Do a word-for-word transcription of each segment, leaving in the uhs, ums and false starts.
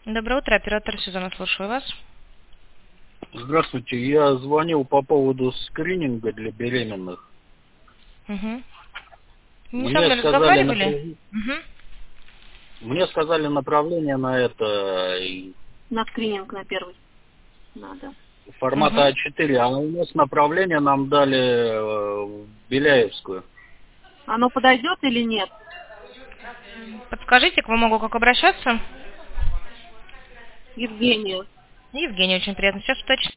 Доброе утро, оператор сезона, слушаю вас. Здравствуйте, я звонил по поводу скрининга для беременных. Угу. Не со Мне мной сказали, разговаривали? направ- Угу. Мне сказали направление на это и На скрининг на первый надо. формата Угу. а четыре, а у нас направление нам дали э, в Беляевскую. Оно подойдет или нет? Подскажите, к вам могу как обращаться? Евгения. Евгений, очень приятно. Сейчас уточню.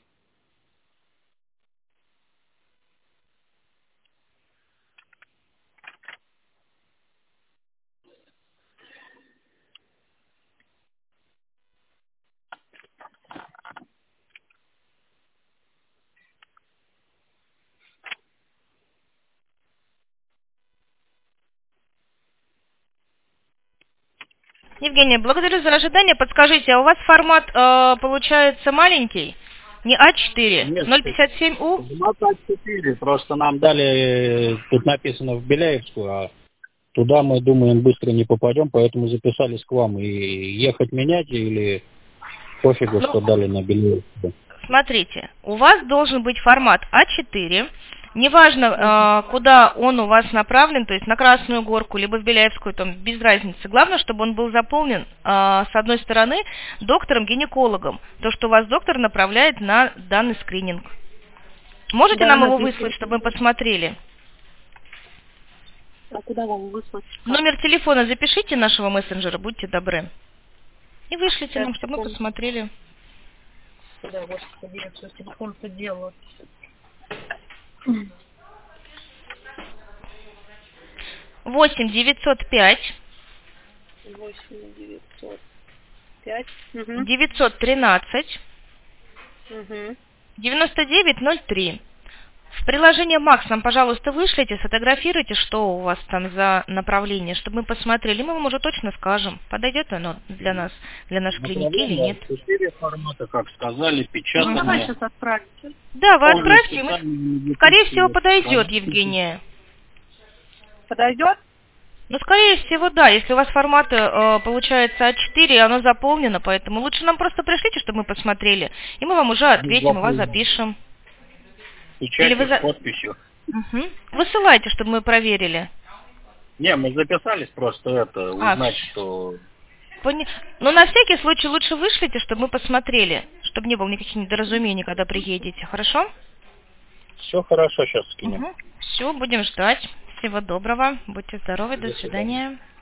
Евгения, благодарю за ожидание. Подскажите, а у вас формат э, получается маленький? Не а четыре, Нет, ноль пятьдесят семь у? формат а четыре, просто нам дали, э, тут написано в Беляевскую, а туда мы, думаем, быстро не попадем, поэтому записались к вам. И ехать менять или пофигу, Ну, что дали на Беляевскую? смотрите, у вас должен быть формат а четыре. Неважно, э, куда он у вас направлен, то есть на Красную Горку, либо в Беляевскую, там, без разницы. Главное, чтобы он был заполнен, э, с одной стороны, доктором-гинекологом. То, что вас доктор направляет на данный скрининг. Можете Да, нам его написано. выслать, чтобы мы посмотрели? А куда вам выслать? Номер телефона запишите нашего мессенджера, будьте добры. И вышлите Так, нам, чтобы мы секунду. посмотрели. Куда, господи, я свой телефон-то делаю. восемь девятьсот пять восемь девятьсот пять. Угу. девятьсот тринадцать Угу. девяносто девять ноль три. В приложение Макс нам, пожалуйста, вышлите, сфотографируйте, что у вас там за направление, чтобы мы посмотрели. Мы вам уже точно скажем, подойдет оно для нас, для нашей клиники или Направление нет. а четыре формата, как сказали, Ну, печатание. давай сейчас отправите. Да, вы Полное отправьте, и мы, списание скорее всего, медицинских подойдет, продуктов. Евгения. Подойдет? Ну, скорее всего, да. Если у вас формат э, получается а четыре, оно заполнено, поэтому лучше нам просто пришлите, чтобы мы посмотрели, и мы вам уже ответим, и вас запишем. Или вы Печатью, с за... подписью. Угу. Высылайте, чтобы мы проверили. Не, мы записались просто это, А, узнать, что... Пони... Но на всякий случай лучше вышлите, чтобы мы посмотрели, чтобы не было никаких недоразумений, когда приедете, хорошо? Все хорошо, сейчас скинем. Угу. Все, будем ждать. Всего доброго, будьте здоровы, до До свидания. свидания.